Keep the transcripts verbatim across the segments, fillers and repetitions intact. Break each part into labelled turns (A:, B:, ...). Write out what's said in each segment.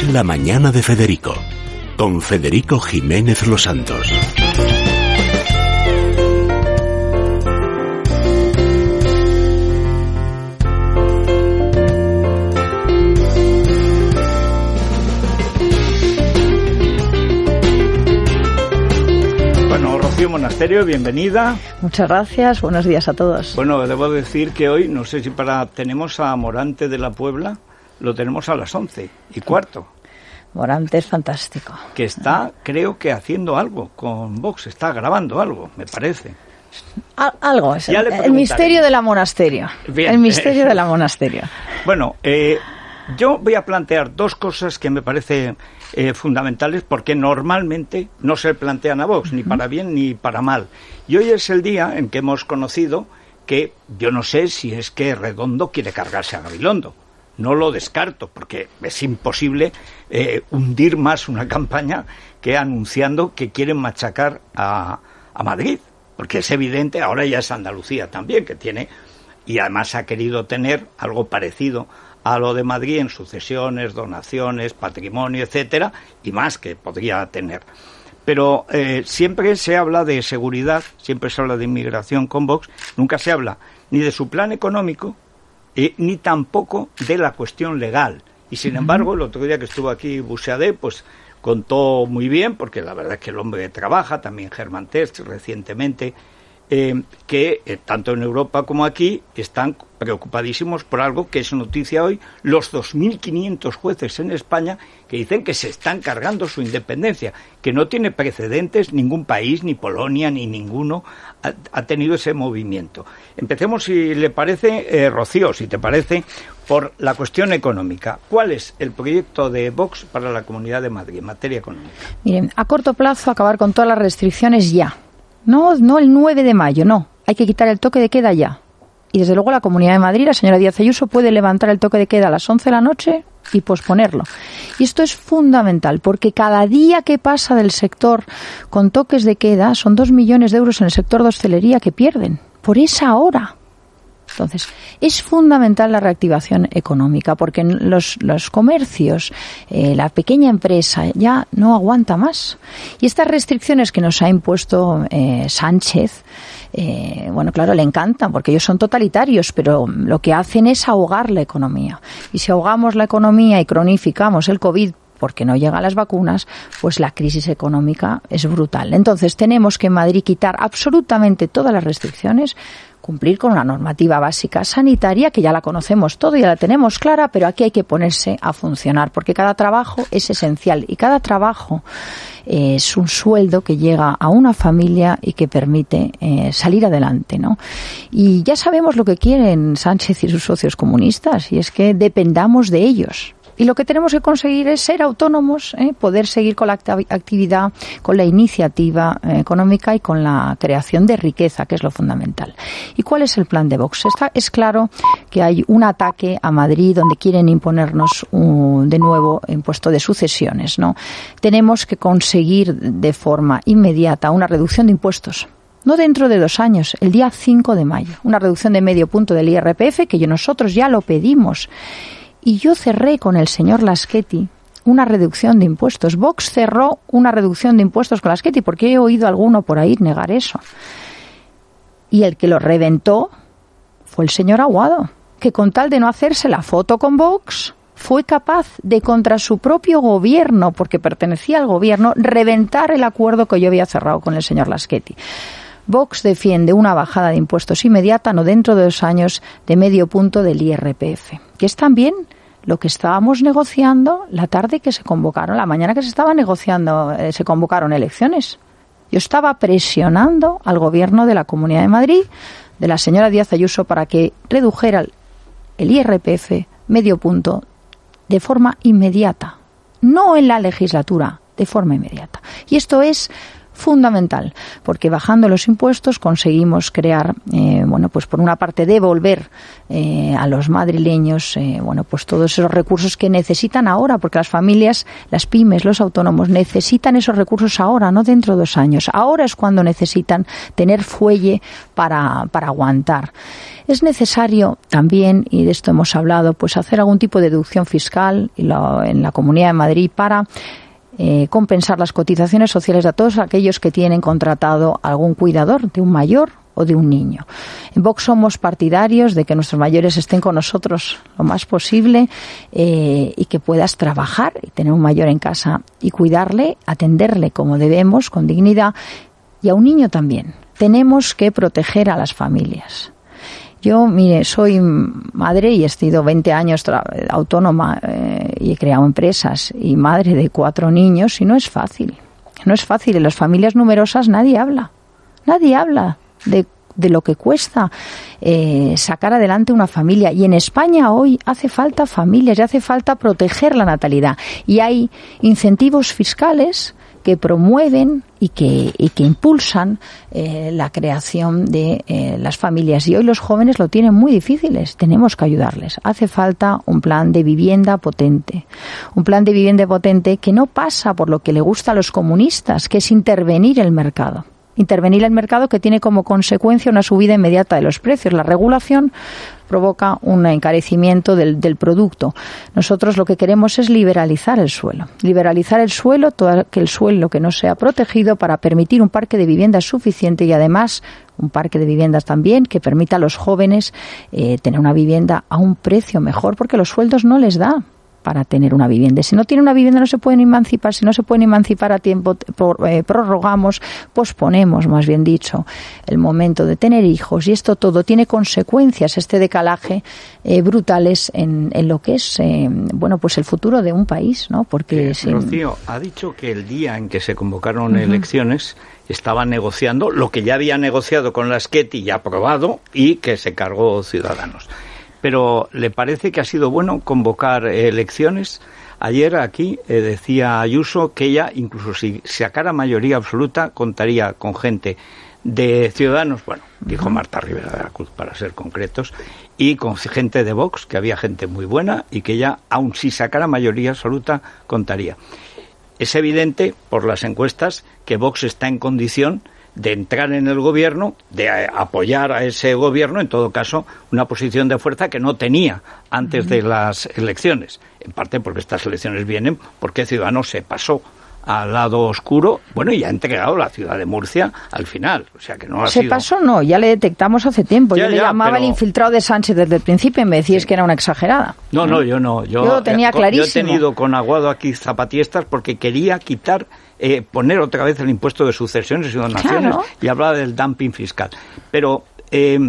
A: Es la mañana de Federico, con Federico Jiménez Los Santos.
B: Bueno, Rocío Monasterio, bienvenida.
C: Muchas gracias, buenos días a todos.
B: Bueno, debo decir que hoy, no sé si para tenemos a Morante de la Puebla, lo tenemos a las once y cuarto.
C: Morante es fantástico.
B: Que está, creo que haciendo algo con Vox, está grabando algo, me parece.
C: Al, algo, es el, el misterio de la monasterio. Bien. El misterio de la monasterio.
B: Bueno, eh, yo voy a plantear dos cosas que me parecen eh, fundamentales, porque normalmente no se plantean a Vox, uh-huh. ni para bien ni para mal. Y hoy es el día en que hemos conocido que yo no sé si es que Redondo quiere cargarse a Gabilondo. No lo descarto, porque es imposible eh, hundir más una campaña que anunciando que quieren machacar a, a Madrid, porque es evidente, ahora ya es Andalucía también, que tiene, y además ha querido tener algo parecido a lo de Madrid en sucesiones, donaciones, patrimonio, etcétera, y más que podría tener. Pero eh, siempre se habla de seguridad, siempre se habla de inmigración con Vox, nunca se habla ni de su plan económico, Eh, ni tampoco de la cuestión legal. Y sin uh-huh. embargo, el otro día que estuvo aquí Buxadé, pues contó muy bien, porque la verdad es que el hombre trabaja, también Germán Terz recientemente, eh, que eh, tanto en Europa como aquí están preocupadísimos por algo que es noticia hoy, los dos mil quinientos jueces en España que dicen que se están cargando su independencia, que no tiene precedentes, ningún país, ni Polonia, ni ninguno ha, ha tenido ese movimiento. Empecemos, si le parece, eh, Rocío, si te parece, por la cuestión económica. ¿Cuál es el proyecto de Vox para la Comunidad de Madrid en materia económica?
C: Miren, a corto plazo acabar con todas las restricciones ya. No, no el nueve de mayo, no. Hay que quitar el toque de queda ya. Y desde luego la Comunidad de Madrid, la señora Díaz Ayuso, puede levantar el toque de queda a las once de la noche y posponerlo. Y esto es fundamental, porque cada día que pasa del sector con toques de queda son dos millones de euros en el sector de hostelería que pierden por esa hora. Entonces, es fundamental la reactivación económica, porque los, los comercios, eh, la pequeña empresa ya no aguanta más. Y estas restricciones que nos ha impuesto eh, Sánchez, eh, bueno, claro, le encantan, porque ellos son totalitarios, pero lo que hacen es ahogar la economía. Y si ahogamos la economía y cronificamos el COVID, porque no llegan las vacunas, pues la crisis económica es brutal. Entonces, tenemos que en Madrid quitar absolutamente todas las restricciones, cumplir con una normativa básica sanitaria, que ya la conocemos todo, ya la tenemos clara, pero aquí hay que ponerse a funcionar, porque cada trabajo es esencial y cada trabajo eh, es un sueldo que llega a una familia y que permite eh, salir adelante, ¿no? Y ya sabemos lo que quieren Sánchez y sus socios comunistas, y es que dependamos de ellos. Y lo que tenemos que conseguir es ser autónomos, ¿eh? poder seguir con la actividad, con la iniciativa eh, económica y con la creación de riqueza, que es lo fundamental. ¿Y cuál es el plan de Vox? Está, es claro que hay un ataque a Madrid donde quieren imponernos un, de nuevo impuesto de sucesiones, ¿no? Tenemos que conseguir de forma inmediata una reducción de impuestos. No dentro de dos años, el día cinco de mayo. Una reducción de medio punto del I R P F, que nosotros ya lo pedimos. Y yo cerré con el señor Laschetti una reducción de impuestos. Vox cerró una reducción de impuestos con Laschetti, porque he oído a alguno por ahí negar eso. Y el que lo reventó fue el señor Aguado, que con tal de no hacerse la foto con Vox, fue capaz de, contra su propio gobierno, porque pertenecía al gobierno, reventar el acuerdo que yo había cerrado con el señor Laschetti. Vox defiende una bajada de impuestos inmediata, no dentro de dos años, de medio punto del I R P F, que es también lo que estábamos negociando la tarde que se convocaron, la mañana que se estaba negociando, eh, se convocaron elecciones. Yo estaba presionando al gobierno de la Comunidad de Madrid, de la señora Díaz Ayuso, para que redujera el, el I R P F medio punto de forma inmediata, no en la legislatura, de forma inmediata. Y esto es fundamental, porque bajando los impuestos conseguimos crear, eh, bueno, pues por una parte devolver eh, a los madrileños, eh, bueno, pues todos esos recursos que necesitan ahora, porque las familias, las pymes, los autónomos necesitan esos recursos ahora, no dentro de dos años. Ahora es cuando necesitan tener fuelle para, para aguantar. Es necesario también, y de esto hemos hablado, pues hacer algún tipo de deducción fiscal en la, en la Comunidad de Madrid para eh, compensar las cotizaciones sociales de todos aquellos que tienen contratado algún cuidador de un mayor o de un niño. En Vox somos partidarios de que nuestros mayores estén con nosotros lo más posible eh, y que puedas trabajar y tener un mayor en casa y cuidarle, atenderle como debemos, con dignidad, y a un niño también. Tenemos que proteger a las familias. Yo, mire, soy madre y he sido veinte años autónoma eh, y he creado empresas y madre de cuatro niños y no es fácil. No es fácil. En las familias numerosas nadie habla. Nadie habla de, de lo que cuesta eh, sacar adelante una familia. Y en España hoy hace falta familias y hace falta proteger la natalidad. Y hay incentivos fiscales que promueven y que, y que impulsan eh, la creación de eh, las familias. Y hoy los jóvenes lo tienen muy difíciles. Tenemos que ayudarles. Hace falta un plan de vivienda potente. Un plan de vivienda potente que no pasa por lo que le gusta a los comunistas, que es intervenir el mercado. Intervenir el mercado que tiene como consecuencia una subida inmediata de los precios. La regulación provoca un encarecimiento del, del producto. Nosotros lo que queremos es liberalizar el suelo. Liberalizar el suelo, todo que el suelo que no sea protegido, para permitir un parque de viviendas suficiente y además un parque de viviendas también que permita a los jóvenes eh, tener una vivienda a un precio mejor, porque los sueldos no les da para tener una vivienda. Si no tienen una vivienda no se pueden emancipar. Si no se pueden emancipar a tiempo, eh, prorrogamos, posponemos, más bien dicho, el momento de tener hijos. Y esto todo tiene consecuencias, este decalaje eh, brutales en, en lo que es, eh, bueno, pues el futuro de un país, ¿no? Porque
B: eh,
C: sin...
B: Rocío, ha dicho que el día en que se convocaron uh-huh. elecciones estaba negociando lo que ya había negociado con la Esqueti y aprobado y que se cargó Ciudadanos. Pero ¿le parece que ha sido bueno convocar eh, elecciones? Ayer aquí eh, decía Ayuso que ella, incluso si sacara mayoría absoluta, contaría con gente de Ciudadanos, bueno, dijo Marta Rivera de la Cruz para ser concretos, y con gente de Vox, que había gente muy buena y que ella, aun si sacara mayoría absoluta, contaría. Es evidente, por las encuestas, que Vox está en condición de entrar en el gobierno, de apoyar a ese gobierno, en todo caso, una posición de fuerza que no tenía antes uh-huh. de las elecciones. En parte porque estas elecciones vienen porque Ciudadanos se pasó al lado oscuro, bueno, y ha entregado la ciudad de Murcia al final. O sea que no ha
C: Se
B: sido...
C: pasó, no, ya le detectamos hace tiempo.
B: Ya,
C: yo le
B: ya,
C: llamaba
B: pero...
C: el infiltrado de Sánchez desde el principio y me decías sí. que era una exagerada.
B: No, no, yo no. Yo,
C: yo lo tenía
B: eh,
C: clarísimo.
B: Yo he tenido con Aguado aquí zapatistas porque quería quitar, eh, poner otra vez el impuesto de sucesiones y donaciones, claro. y hablaba del dumping fiscal. Pero eh,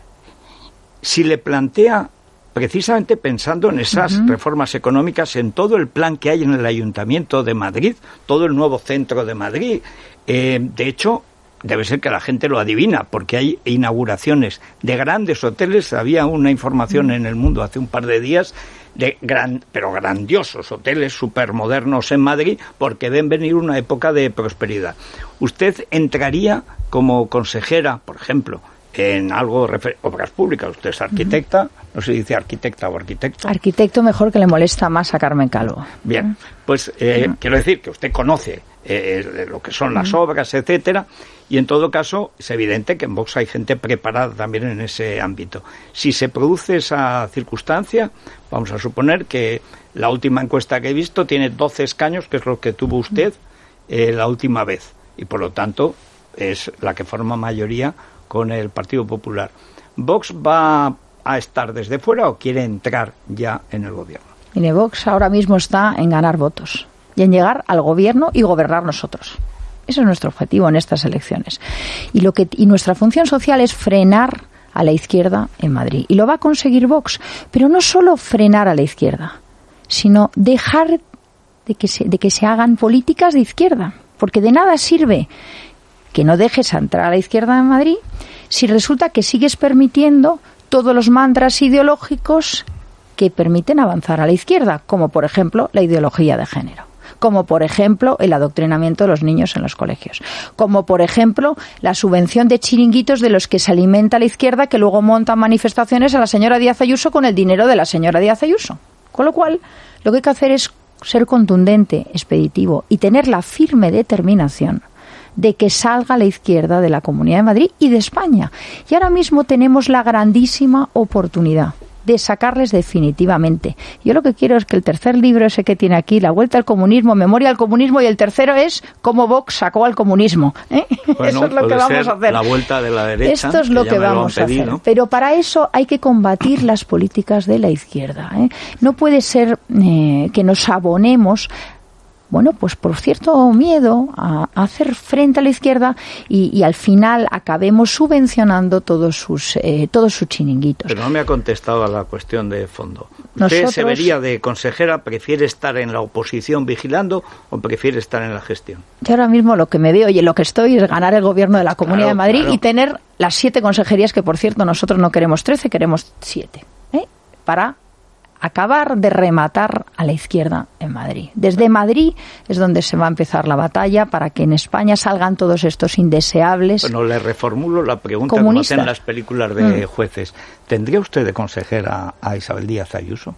B: si le plantea, precisamente pensando en esas uh-huh. reformas económicas, en todo el plan que hay en el Ayuntamiento de Madrid, todo el nuevo centro de Madrid, eh, de hecho, debe ser que la gente lo adivina, porque hay inauguraciones de grandes hoteles. Había una información en El Mundo hace un par de días de gran, pero grandiosos hoteles supermodernos en Madrid, porque ven venir una época de prosperidad. ¿Usted entraría como consejera, por ejemplo, en algo refer- obras públicas? Usted es arquitecta, uh-huh. no se dice arquitecta o arquitecto.
C: Arquitecto mejor, que le molesta más a Carmen Calvo.
B: Bien, pues eh, uh-huh. quiero decir que usted conoce eh, lo que son las uh-huh. obras, etcétera, y en todo caso es evidente que en Vox hay gente preparada también en ese ámbito. Si se produce esa circunstancia, vamos a suponer que la última encuesta que he visto tiene doce escaños, que es lo que tuvo usted eh, la última vez, y por lo tanto es la que forma mayoría con el Partido Popular. ¿Vox va a estar desde fuera o quiere entrar ya en el gobierno?
C: Mire, Vox ahora mismo está en ganar votos y en llegar al gobierno y gobernar nosotros. Ese es nuestro objetivo en estas elecciones. Y lo que y nuestra función social es frenar a la izquierda en Madrid. Y lo va a conseguir Vox. Pero no solo frenar a la izquierda, sino dejar de que se, de que se hagan políticas de izquierda. Porque de nada sirve que no dejes entrar a la izquierda en Madrid si resulta que sigues permitiendo todos los mantras ideológicos que permiten avanzar a la izquierda, como por ejemplo la ideología de género, como por ejemplo el adoctrinamiento de los niños en los colegios, como por ejemplo la subvención de chiringuitos de los que se alimenta la izquierda, que luego montan manifestaciones a la señora Díaz Ayuso con el dinero de la señora Díaz Ayuso. Con lo cual, lo que hay que hacer es ser contundente, expeditivo y tener la firme determinación de que salga la izquierda de la Comunidad de Madrid y de España. Y ahora mismo tenemos la grandísima oportunidad de sacarles definitivamente. Yo lo que quiero es que el tercer libro ese que tiene aquí, La vuelta al comunismo, Memoria al comunismo, y el tercero es Cómo Vox sacó al comunismo. ¿eh?
B: Bueno,
C: eso es lo que vamos a hacer.
B: La vuelta de la derecha.
C: Esto es lo que, que vamos a hacer. Pero para eso hay que combatir las políticas de la izquierda. ¿eh? No puede ser eh, que nos abonemos, bueno, pues por cierto miedo a, a hacer frente a la izquierda y, y al final acabemos subvencionando todos sus eh, todos sus chiringuitos.
B: Pero no me ha contestado a la cuestión de fondo. ¿Usted
C: Nosotros...
B: se vería de consejera, prefiere estar en la oposición vigilando o prefiere estar en la gestión?
C: Yo ahora mismo lo que me veo y en lo que estoy es ganar el gobierno de la Comunidad
B: claro,
C: de Madrid
B: claro.
C: y tener las siete consejerías que, por cierto, nosotros no queremos trece, queremos siete, ¿eh? para acabar de rematar a la izquierda en Madrid. Desde Madrid es donde se va a empezar la batalla para que en España salgan todos estos indeseables.
B: Bueno, le reformulo la pregunta
C: comunistas.
B: Como hacen las películas de
C: mm.
B: jueces. ¿Tendría usted de consejera a Isabel Díaz Ayuso?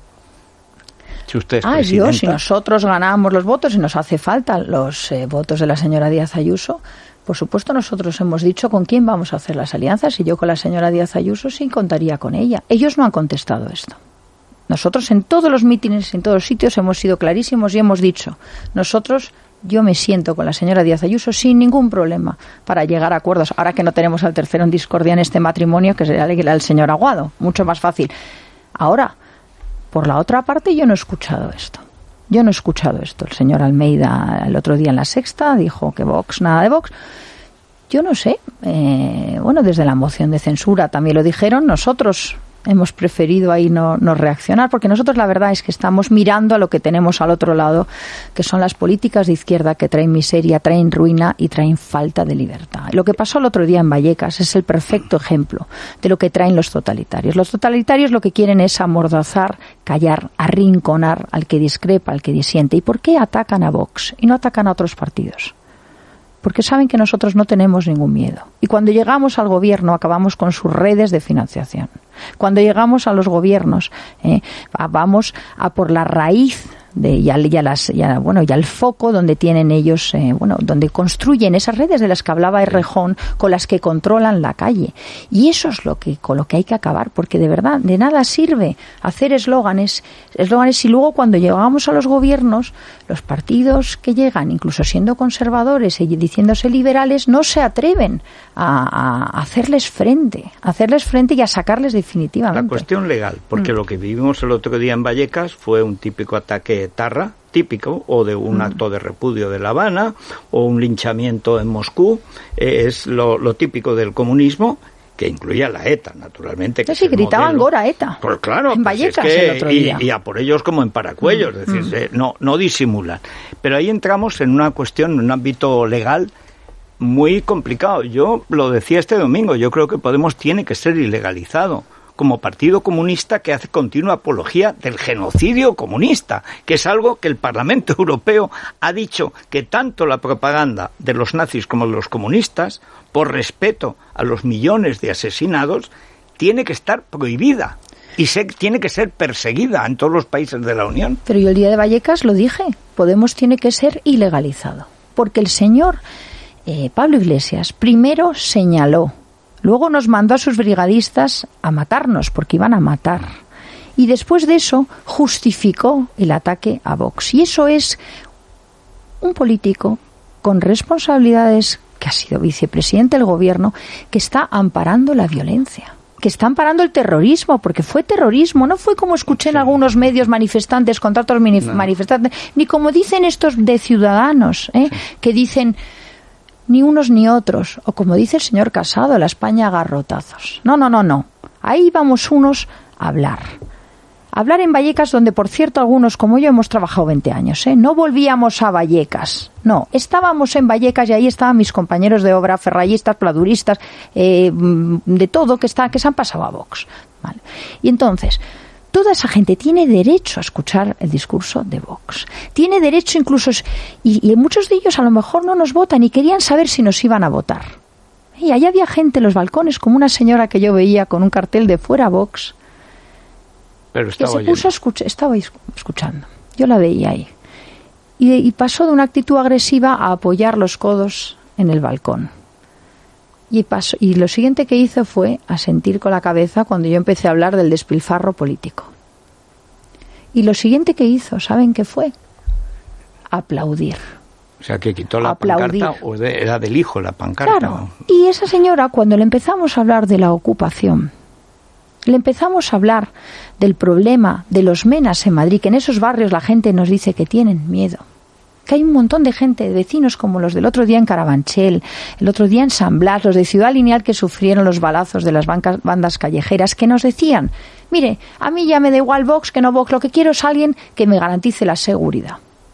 B: Si usted es
C: ah,
B: presidenta.
C: yo, si nosotros ganamos los votos y nos hace falta los eh, votos de la señora Díaz Ayuso, por supuesto nosotros hemos dicho con quién vamos a hacer las alianzas y yo con la señora Díaz Ayuso sí contaría con ella. Ellos no han contestado esto. Nosotros en todos los mítines, en todos los sitios hemos sido clarísimos y hemos dicho, nosotros, yo me siento con la señora Díaz Ayuso sin ningún problema para llegar a acuerdos. Ahora que no tenemos al tercero en discordia en este matrimonio, que sería el señor Aguado, mucho más fácil. Ahora, por la otra parte, yo no he escuchado esto. Yo no he escuchado esto. El señor Almeida el otro día en La Sexta dijo que Vox, nada de Vox. Yo no sé. Eh, bueno, desde la moción de censura también lo dijeron. Nosotros hemos preferido ahí no, no reaccionar, porque nosotros la verdad es que estamos mirando a lo que tenemos al otro lado, que son las políticas de izquierda que traen miseria, traen ruina y traen falta de libertad. Lo que pasó el otro día en Vallecas es el perfecto ejemplo de lo que traen los totalitarios. Los totalitarios lo que quieren es amordazar, callar, arrinconar al que discrepa, al que disiente. ¿Y por qué atacan a Vox y no atacan a otros partidos? Porque saben que nosotros no tenemos ningún miedo. Y cuando llegamos al gobierno acabamos con sus redes de financiación. Cuando llegamos a los gobiernos eh, vamos a por la raíz de y al, y a las, y a, bueno, y al foco donde tienen ellos, eh, bueno, donde construyen esas redes de las que hablaba Errejón, con las que controlan la calle. Y eso es lo que con lo que hay que acabar, porque de verdad de nada sirve hacer eslóganes, eslóganes y luego cuando llegamos a los gobiernos, los partidos que llegan, incluso siendo conservadores y diciéndose liberales, no se atreven a, a hacerles frente, a hacerles frente y a sacarles definitivamente.
B: La cuestión legal, porque mm. lo que vivimos el otro día en Vallecas fue un típico ataque etarra, típico, o de un mm. acto de repudio de La Habana, o un linchamiento en Moscú, eh, es lo, lo típico del comunismo, que incluía la ETA, naturalmente. Que
C: sí, sí, gritaban modelo. Gora ETA.
B: Pues claro,
C: en
B: pues
C: Vallecas
B: es que,
C: el otro día.
B: Y, y a por ellos como en paracuellos, mm. es decir, mm. eh, no, no disimulan. Pero ahí entramos en una cuestión, en un ámbito legal muy complicado. Yo lo decía este domingo, yo creo que Podemos tiene que ser ilegalizado como partido comunista que hace continua apología del genocidio comunista, que es algo que el Parlamento Europeo ha dicho que tanto la propaganda de los nazis como de los comunistas, por respeto a los millones de asesinados, tiene que estar prohibida y se, tiene que ser perseguida en todos los países de la Unión.
C: Pero yo el día de Vallecas lo dije, Podemos tiene que ser ilegalizado, porque el señor eh, Pablo Iglesias primero señaló, luego nos mandó a sus brigadistas a matarnos, porque iban a matar. Y después de eso justificó el ataque a Vox. Y eso es un político con responsabilidades, que ha sido vicepresidente del gobierno, que está amparando la violencia, que está amparando el terrorismo, porque fue terrorismo, no fue como escuché en sí. algunos medios manifestantes contra otros no. manifestantes, ni como dicen estos de Ciudadanos, ¿eh? sí. que dicen ni unos ni otros, o como dice el señor Casado, la España a garrotazos. No, no, no, no. Ahí vamos unos a hablar. Hablar en Vallecas, donde, por cierto, algunos como yo hemos trabajado veinte años, ¿eh? No volvíamos a Vallecas, no. Estábamos en Vallecas y ahí estaban mis compañeros de obra, ferrallistas, pladuristas, eh, de todo, que, está, que se han pasado a Vox. ¿Vale? Y entonces, toda esa gente tiene derecho a escuchar el discurso de Vox. Tiene derecho incluso, y, y muchos de ellos a lo mejor no nos votan y querían saber si nos iban a votar. Y ahí había gente en los balcones, como una señora que yo veía con un cartel de fuera Vox,
B: Pero estaba
C: que se puso a escuchar, estaba escuchando. Yo la veía ahí. Y, y pasó de una actitud agresiva a apoyar los codos en el balcón. Y, pasó, y lo siguiente que hizo fue asentir con la cabeza cuando yo empecé a hablar del despilfarro político. Y lo siguiente que hizo, ¿saben qué fue? Aplaudir.
B: O sea, que quitó la
C: Aplaudir.
B: pancarta, o de, era del hijo la pancarta.
C: Claro. Y esa señora, cuando le empezamos a hablar de la ocupación, le empezamos a hablar del problema de los menas en Madrid, que en esos barrios la gente nos dice que tienen miedo. Que hay un montón de gente, de vecinos como los del otro día en Carabanchel, el otro día en San Blas, los de Ciudad Lineal que sufrieron los balazos de las bancas, bandas callejeras, que nos decían, mire, a mí ya me da igual Vox que no Vox, lo que quiero es alguien que me garantice la seguridad.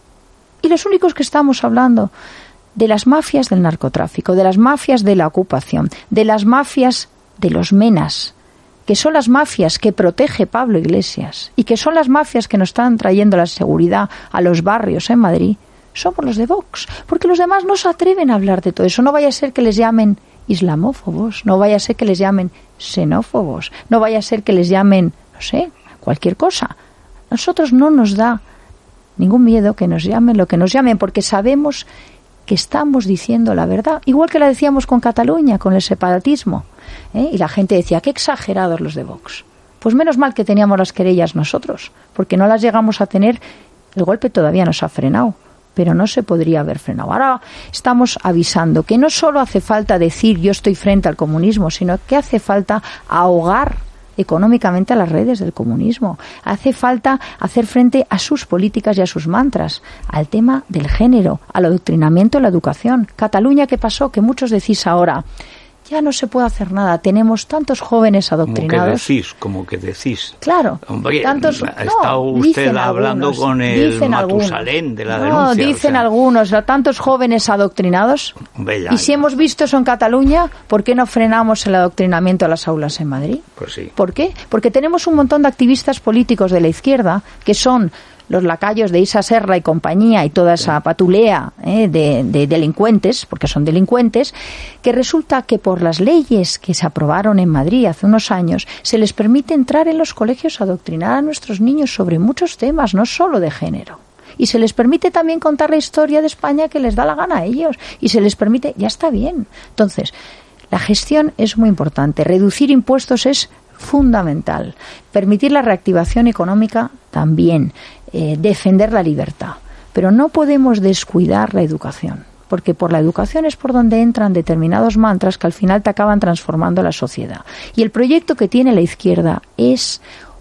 C: Y los únicos que estamos hablando de las mafias del narcotráfico, de las mafias de la ocupación, de las mafias de los menas, que son las mafias que protege Pablo Iglesias y que son las mafias que nos están trayendo la seguridad a los barrios en Madrid, somos los de Vox, porque los demás no se atreven a hablar de todo eso. No vaya a ser que les llamen islamófobos, no vaya a ser que les llamen xenófobos, no vaya a ser que les llamen, no sé, cualquier cosa. Nosotros no nos da ningún miedo que nos llamen lo que nos llamen, porque sabemos que estamos diciendo la verdad, igual que la decíamos con Cataluña, con el separatismo, ¿eh? Y la gente decía, qué exagerados los de Vox. Pues menos mal que teníamos las querellas nosotros, porque no las llegamos a tener, el golpe todavía nos ha frenado, pero no se podría haber frenado. Ahora estamos avisando que no solo hace falta decir yo estoy frente al comunismo, sino que hace falta ahogar económicamente a las redes del comunismo. Hace falta hacer frente a sus políticas y a sus mantras, al tema del género, al adoctrinamiento de la educación. Cataluña, ¿qué pasó? Que muchos decís ahora, ya no se puede hacer nada, tenemos tantos jóvenes adoctrinados.
B: Como que decís, como que decís.
C: Claro.
B: Hombre,
C: tantos,
B: ha
C: no,
B: estado usted hablando
C: algunos,
B: con el
C: algunos.
B: Matusalén de la
C: no,
B: denuncia.
C: No, dicen o sea, algunos, tantos jóvenes adoctrinados.
B: Hombre, ya,
C: y si
B: ya.
C: hemos visto eso en Cataluña, ¿por qué no frenamos el adoctrinamiento a las aulas en Madrid?
B: Pues sí.
C: ¿Por qué? Porque tenemos un montón de activistas políticos de la izquierda que son los lacayos de Isa Serra y compañía y toda esa patulea eh, de, de delincuentes, porque son delincuentes, que resulta que por las leyes que se aprobaron en Madrid hace unos años, se les permite entrar en los colegios a adoctrinar a nuestros niños sobre muchos temas, no solo de género. Y se les permite también contar la historia de España que les da la gana a ellos. Y se les permite, ya está bien. Entonces, la gestión es muy importante. Reducir impuestos es fundamental. Permitir la reactivación económica también. Eh, defender la libertad. Pero no podemos descuidar la educación, porque por la educación es por donde entran determinados mantras que al final te acaban transformando la sociedad. Y el proyecto que tiene la izquierda es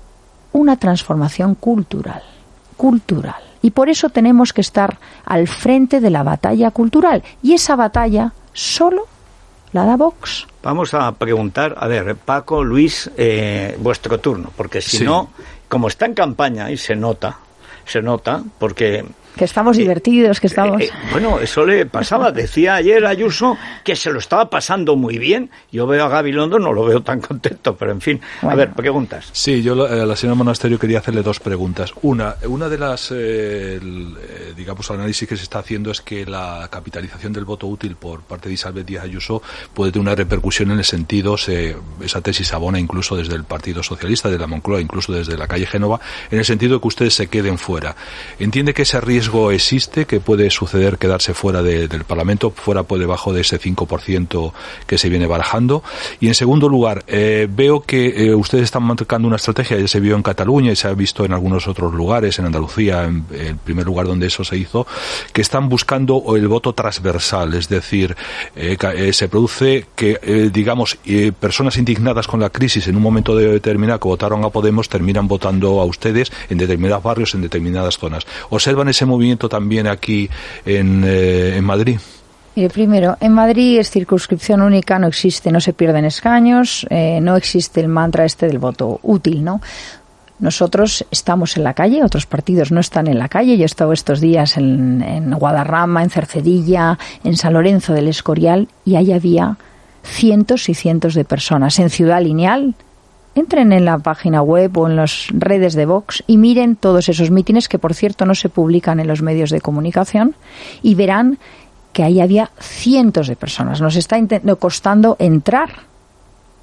C: una transformación cultural, cultural. Y por eso tenemos que estar al frente de la batalla cultural. Y esa batalla solo la da Vox.
B: Vamos a preguntar, a ver, Paco, Luis, eh, vuestro turno, porque si sí. no, como está en campaña y se nota, se nota, porque...
C: Que estamos eh, divertidos, que estamos...
B: Eh, eh, bueno, eso le pasaba. Decía ayer Ayuso que se lo estaba pasando muy bien. Yo veo a Gabilondo, no lo veo tan contento, pero en fin. Bueno. A ver, preguntas.
D: Sí, yo a la señora Monasterio quería hacerle dos preguntas. Una, una de las, eh, el, eh, digamos, análisis que se está haciendo es que la capitalización del voto útil por parte de Isabel Díaz Ayuso puede tener una repercusión en el sentido, se, esa tesis abona incluso desde el Partido Socialista, de la Moncloa, incluso desde la calle Génova, en el sentido de que ustedes se queden fuera. ¿Entiende que ese riesgo existe, que puede suceder quedarse fuera de, del Parlamento, fuera por debajo de ese cinco por ciento que se viene barajando? Y en segundo lugar, eh, veo que eh, ustedes están marcando una estrategia, ya se vio en Cataluña y se ha visto en algunos otros lugares, en Andalucía, en, en el primer lugar donde eso se hizo, que están buscando el voto transversal, es decir, eh, eh, se produce que, eh, digamos, eh, personas indignadas con la crisis en un momento determinado que votaron a Podemos terminan votando a ustedes en determinados barrios, en determinadas zonas. ¿Observan ese movimiento también aquí en, eh, en Madrid?
C: Mire, primero, en Madrid es circunscripción única, no existe, no se pierden escaños, eh, no existe el mantra este del voto útil, ¿no? Nosotros estamos en la calle, otros partidos no están en la calle. Yo he estado estos días en, en Guadarrama, en Cercedilla, en San Lorenzo del Escorial, y ahí había cientos y cientos de personas. En Ciudad Lineal, entren en la página web o en las redes de Vox y miren todos esos mítines, que por cierto no se publican en los medios de comunicación, y verán que ahí había cientos de personas. Nos está costando entrar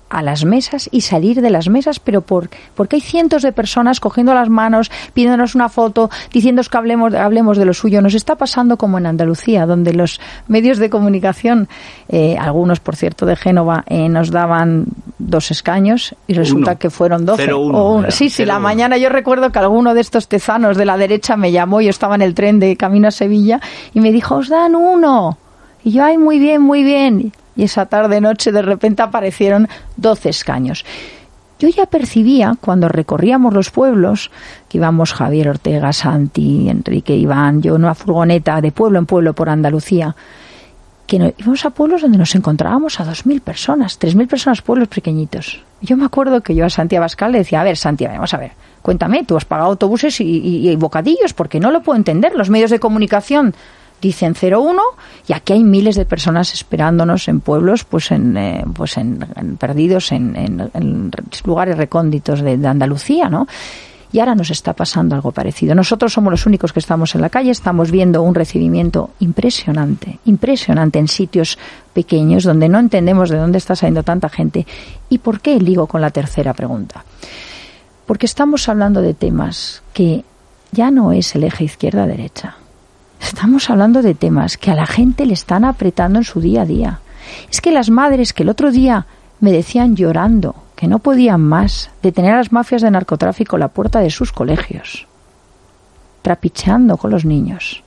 C: a las mesas y salir de las mesas, pero por, porque hay cientos de personas cogiendo las manos, pidiéndonos una foto, diciéndonos que hablemos, hablemos de lo suyo. Nos está pasando como en Andalucía, donde los medios de comunicación, eh, algunos por cierto de Génova, eh, nos daban dos escaños y resulta uno. que fueron doce.
B: Cero, uno,
C: o un, sí, sí, la uno. mañana yo recuerdo que alguno de estos tezanos de la derecha me llamó, yo estaba en el tren de camino a Sevilla y me dijo, os dan uno. Y yo, ay, muy bien, muy bien. Y esa tarde-noche de repente aparecieron doce escaños. Yo ya percibía, cuando recorríamos los pueblos, que íbamos Javier Ortega, Santi, Enrique, Iván, yo en una furgoneta de pueblo en pueblo por Andalucía, que no, íbamos a pueblos donde nos encontrábamos a dos mil personas, tres mil personas, pueblos pequeñitos. Yo me acuerdo que yo a Santi Abascal le decía, a ver, Santi, vamos a ver, cuéntame, tú has pagado autobuses y, y, y bocadillos, porque no lo puedo entender. Los medios de comunicación dicen cero uno y aquí hay miles de personas esperándonos en pueblos, pues en, eh, pues en, en perdidos en, en, en lugares recónditos de, de Andalucía, ¿no? Y ahora nos está pasando algo parecido. Nosotros somos los únicos que estamos en la calle, estamos viendo un recibimiento impresionante, impresionante en sitios pequeños donde no entendemos de dónde está saliendo tanta gente. ¿Y por qué ligo con la tercera pregunta? Porque estamos hablando de temas que ya no es el eje izquierda-derecha. Estamos hablando de temas que a la gente le están apretando en su día a día. Es que las madres que el otro día me decían llorando que no podían más de tener a las mafias de narcotráfico a la puerta de sus colegios, trapicheando con los niños.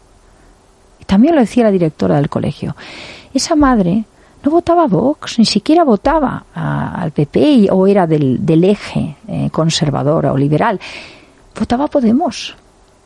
C: Y también lo decía la directora del colegio. Esa madre no votaba a Vox, ni siquiera votaba a, al P P o era del, del eje eh, conservador o liberal. Votaba a Podemos.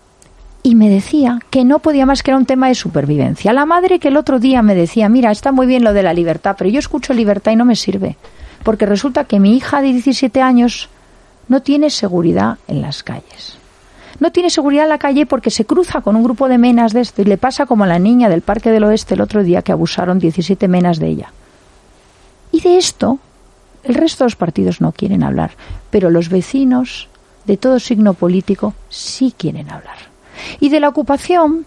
C: Y me decía que no podía más, que era un tema de supervivencia. La madre que el otro día me decía, mira, está muy bien lo de la libertad, pero yo escucho libertad y no me sirve. Porque resulta que mi hija de diecisiete años no tiene seguridad en las calles. No tiene seguridad en la calle porque se cruza con un grupo de menas de esto y le pasa como a la niña del Parque del Oeste el otro día que abusaron diecisiete menas de ella. Y de esto el resto de los partidos no quieren hablar, pero los vecinos de todo signo político sí quieren hablar. Y de la ocupación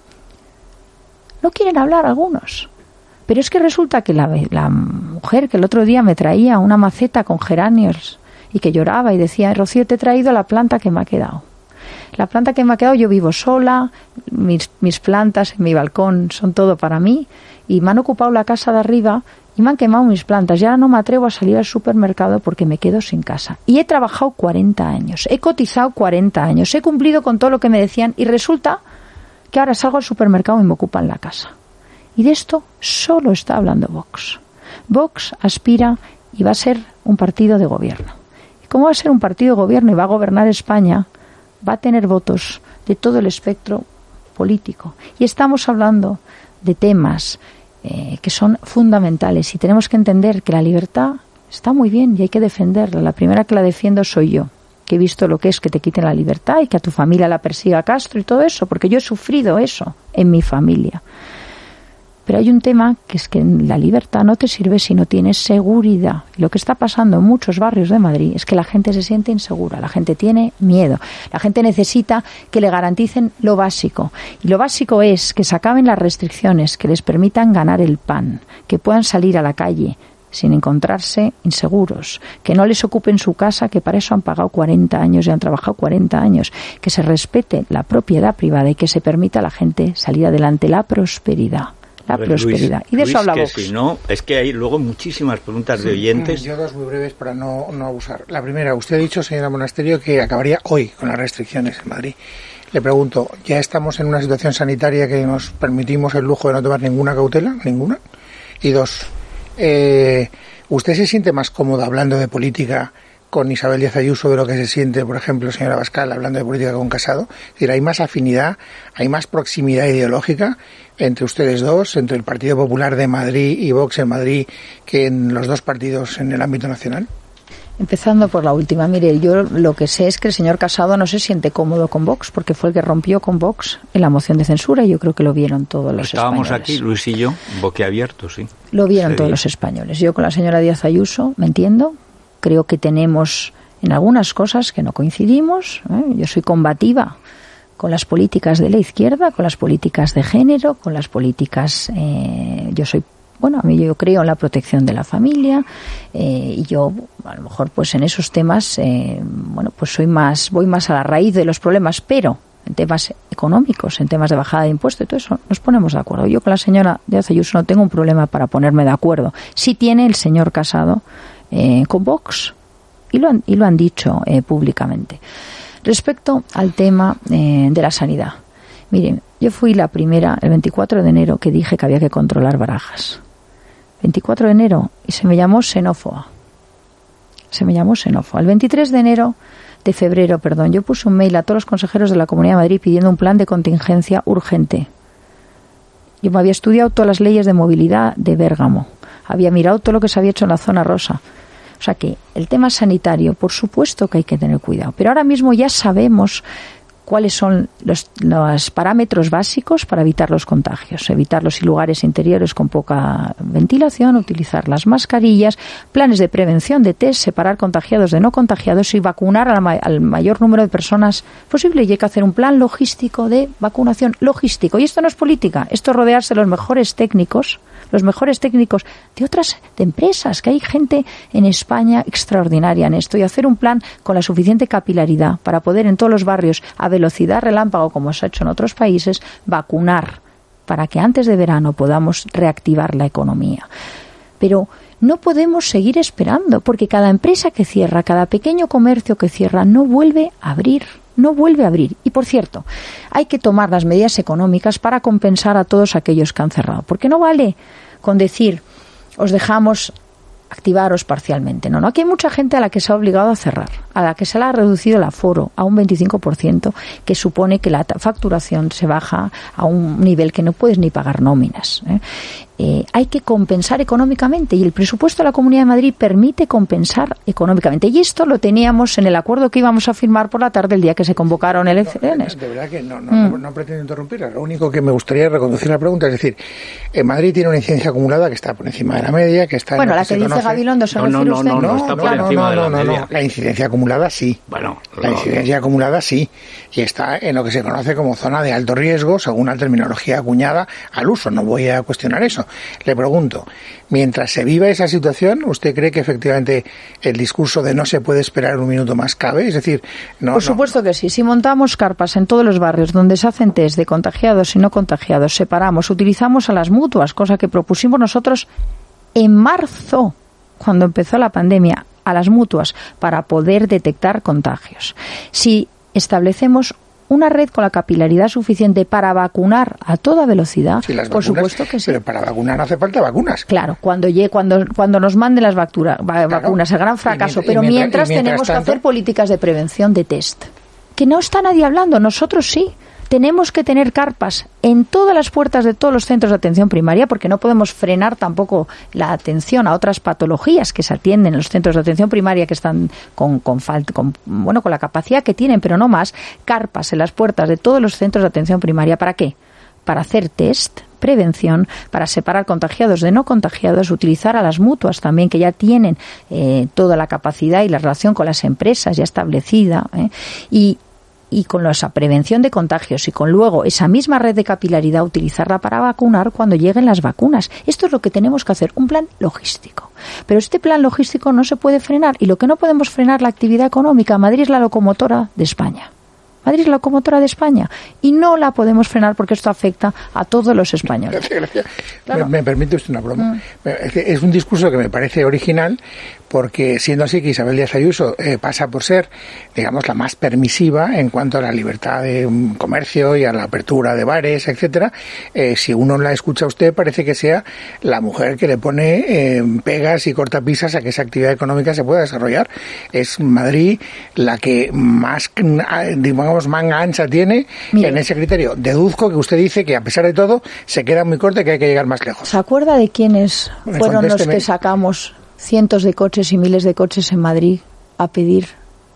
C: no quieren hablar algunos. Pero es que resulta que la, la mujer que el otro día me traía una maceta con geranios y que lloraba y decía, Rocío, te he traído la planta que me ha quedado. La planta que me ha quedado, yo vivo sola, mis, mis plantas en mi balcón son todo para mí y me han ocupado la casa de arriba y me han quemado mis plantas. Ya no me atrevo a salir al supermercado porque me quedo sin casa. Y he trabajado cuarenta años, he cotizado cuarenta años, he cumplido con todo lo que me decían y resulta que ahora salgo al supermercado y me ocupan la casa. Y de esto solo está hablando Vox. Vox aspira y va a ser un partido de gobierno. Y como va a ser un partido de gobierno y va a gobernar España, va a tener votos de todo el espectro político. Y estamos hablando de temas eh, que son fundamentales y tenemos que entender que la libertad está muy bien y hay que defenderla. La primera que la defiendo soy yo, que he visto lo que es que te quiten la libertad y que a tu familia la persiga Castro y todo eso, porque yo he sufrido eso en mi familia. Pero hay un tema que es que la libertad no te sirve si no tienes seguridad. Lo que está pasando en muchos barrios de Madrid es que la gente se siente insegura, la gente tiene miedo, la gente necesita que le garanticen lo básico. Y lo básico es que se acaben las restricciones, que les permitan ganar el pan, que puedan salir a la calle sin encontrarse inseguros, que no les ocupen su casa, que para eso han pagado cuarenta años y han trabajado cuarenta años, que se respete la propiedad privada y que se permita a la gente salir adelante, la prosperidad. La
B: ver,
C: prosperidad.
B: Luis,
C: y de
B: Luis,
C: eso habla
B: que
C: Vox.
B: Si no, es que hay luego muchísimas preguntas de oyentes.
E: Yo dos muy breves para no, no abusar. La primera, usted ha dicho, señora Monasterio, que acabaría hoy con las restricciones en Madrid. Le pregunto, ¿ya estamos en una situación sanitaria que nos permitimos el lujo de no tomar ninguna cautela? ¿Ninguna? Y dos, eh, ¿usted se siente más cómodo hablando de política con Isabel Díaz Ayuso de lo que se siente, por ejemplo, señora Abascal, hablando de política con Casado? Es decir, hay más afinidad, hay más proximidad ideológica entre ustedes dos, entre el Partido Popular de Madrid y Vox en Madrid, que en los dos partidos en el ámbito nacional.
C: Empezando por la última, mire, yo lo que sé es que el señor Casado no se siente cómodo con Vox, porque fue el que rompió con Vox en la moción de censura, y yo creo que lo vieron todos los
B: Estábamos
C: españoles.
B: Estábamos aquí, Luis y yo, boquiabiertos, sí.
C: Lo vieron
B: Se
C: todos
B: veía.
C: los españoles. Yo con la señora Díaz Ayuso me entiendo, creo que tenemos en algunas cosas que no coincidimos, ¿eh? Yo soy combativa con las políticas de la izquierda, con las políticas de género, con las políticas, eh, yo soy bueno, a mí yo creo en la protección de la familia eh, y yo a lo mejor pues en esos temas eh, bueno pues soy más voy más a la raíz de los problemas, pero en temas económicos, en temas de bajada de impuestos y todo eso nos ponemos de acuerdo. Yo con la señora Díaz Ayuso no tengo un problema para ponerme de acuerdo. Sí tiene el señor Casado eh, con Vox y lo han, y lo han dicho eh, públicamente. Respecto al tema eh, de la sanidad, miren, yo fui la primera el veinticuatro de enero que dije que había que controlar Barajas. veinticuatro de enero, y se me llamó xenófoba. Se me llamó xenófoba. El veintitrés de enero, de febrero, perdón, yo puse un mail a todos los consejeros de la Comunidad de Madrid pidiendo un plan de contingencia urgente. Yo me había estudiado todas las leyes de movilidad de Bérgamo. Había mirado todo lo que se había hecho en la zona rosa. O sea que el tema sanitario, por supuesto que hay que tener cuidado. Pero ahora mismo ya sabemos cuáles son los, los parámetros básicos para evitar los contagios, evitarlos en lugares interiores con poca ventilación, utilizar las mascarillas, planes de prevención de test, separar contagiados de no contagiados y vacunar al, al mayor número de personas posible. Y hay que hacer un plan logístico de vacunación logístico. Y esto no es política, esto es rodearse de los mejores técnicos, los mejores técnicos de otras de empresas, que hay gente en España extraordinaria en esto, y hacer un plan con la suficiente capilaridad para poder en todos los barrios a velocidad relámpago, como se ha hecho en otros países, vacunar para que antes de verano podamos reactivar la economía. Pero no podemos seguir esperando, porque cada empresa que cierra, cada pequeño comercio que cierra, no vuelve a abrir. No vuelve a abrir. Y, por cierto, hay que tomar las medidas económicas para compensar a todos aquellos que han cerrado. Porque no vale con decir, os dejamos activaros parcialmente. No, no. Aquí hay mucha gente a la que se ha obligado a cerrar, a la que se le ha reducido el aforo a un veinticinco por ciento, que supone que la facturación se baja a un nivel que no puedes ni pagar nóminas, ¿eh? Eh, hay que compensar económicamente, y el presupuesto de la Comunidad de Madrid permite compensar económicamente, y esto lo teníamos en el acuerdo que íbamos a firmar por la tarde el día que se convocaron elecciones.
E: No, de verdad que no, no, mm. no, no pretendo interrumpirla. Lo único que me gustaría es reconducir la pregunta, es decir, en Madrid tiene una incidencia acumulada que está por encima de la media, que está
C: bueno,
E: en
C: la que, que dice
E: conoce...
C: Gabilondo se
B: no,
C: refiere
B: no,
C: usted.
B: No, no, no, está por
E: no,
B: encima
E: no,
B: de la
E: no,
B: media.
E: No, la incidencia acumulada sí.
B: Bueno,
E: la
B: no.
E: incidencia acumulada sí, y está en lo que se conoce como zona de alto riesgo, según la terminología acuñada al uso. No voy a cuestionar eso. Le pregunto, mientras se viva esa situación, ¿usted cree que efectivamente el discurso de no se puede esperar un minuto más cabe? Es decir, no.
C: Por supuesto
E: no.
C: que sí. Si montamos carpas en todos los barrios donde se hacen test de contagiados y no contagiados, separamos, utilizamos a las mutuas, cosa que propusimos nosotros en marzo, cuando empezó la pandemia, a las mutuas para poder detectar contagios. Si establecemos una red con la capilaridad suficiente para vacunar a toda velocidad,
E: sí, las
C: por
E: vacunas,
C: supuesto que sí.
E: Pero para vacunar no hace falta vacunas.
C: Claro, cuando llegue, cuando cuando nos manden las vacuna, claro, vacunas, el gran fracaso.
E: Y mientras,
C: pero mientras,
E: mientras, mientras
C: tenemos
E: tanto,
C: que hacer políticas de prevención de test. Que no está nadie hablando, nosotros sí. Tenemos que tener carpas en todas las puertas de todos los centros de atención primaria, porque no podemos frenar tampoco la atención a otras patologías que se atienden en los centros de atención primaria, que están con, con, falta, con, bueno, con la capacidad que tienen, pero no más. Carpas en las puertas de todos los centros de atención primaria. ¿Para qué? Para hacer test, prevención, para separar contagiados de no contagiados, utilizar a las mutuas también, que ya tienen eh, toda la capacidad y la relación con las empresas ya establecida, ¿eh? y y con esa prevención de contagios y con luego esa misma red de capilaridad utilizarla para vacunar cuando lleguen las vacunas. Esto es lo que tenemos que hacer, un plan logístico. Pero este plan logístico no se puede frenar, y lo que no podemos frenar la actividad económica. Madrid es la locomotora de España. Madrid es la locomotora de España y no la podemos frenar porque esto afecta a todos los españoles.
E: Gracias, gracias.
C: Claro.
E: Me, me permite usted una broma.
C: Mm.
E: Es un discurso que me parece original, porque siendo así que Isabel Díaz Ayuso eh, pasa por ser, digamos, la más permisiva en cuanto a la libertad de um, comercio y a la apertura de bares, etcétera, eh, si uno la escucha a usted parece que sea la mujer que le pone eh, pegas y cortapisas a que esa actividad económica se pueda desarrollar. Es Madrid la que más, digamos, manga ancha tiene. Mire, en ese criterio. Deduzco que usted dice que a pesar de todo se queda muy corta y que hay que llegar más lejos.
C: ¿Se acuerda de quiénes
E: Me
C: fueron los que sacamos cientos de coches y miles de coches en Madrid a pedir